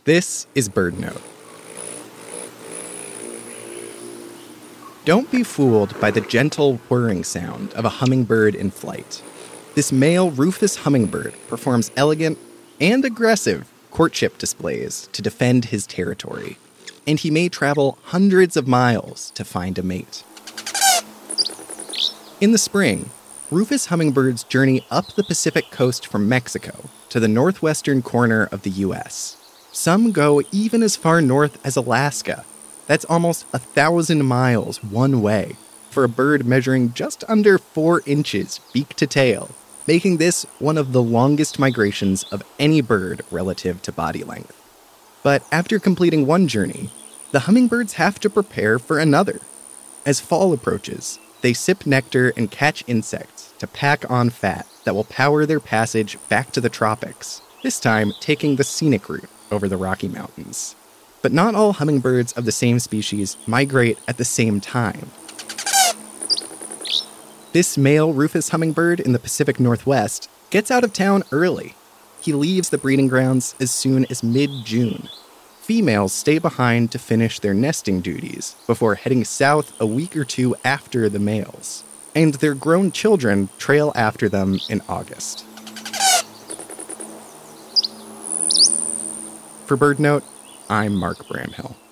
This is BirdNote. Don't be fooled by the gentle whirring sound of a hummingbird in flight. This male rufous hummingbird performs elegant and aggressive courtship displays to defend his territory, and he may travel hundreds of miles to find a mate. In the spring, rufous hummingbirds journey up the Pacific coast from Mexico to the northwestern corner of the U.S. Some go even as far north as Alaska. That's almost 1,000 miles one way for a bird measuring just under 4 inches beak to tail, making this one of the longest migrations of any bird relative to body length. But after completing one journey, the hummingbirds have to prepare for another. As fall approaches, they sip nectar and catch insects to pack on fat that will power their passage back to the tropics, this time taking the scenic route over the Rocky Mountains. But not all hummingbirds of the same species migrate at the same time. This male rufous hummingbird in the Pacific Northwest gets out of town early. He leaves the breeding grounds as soon as mid-June. Females stay behind to finish their nesting duties before heading south a week or two after the males, and their grown children trail after them in August. For BirdNote, I'm Mark Bramhill.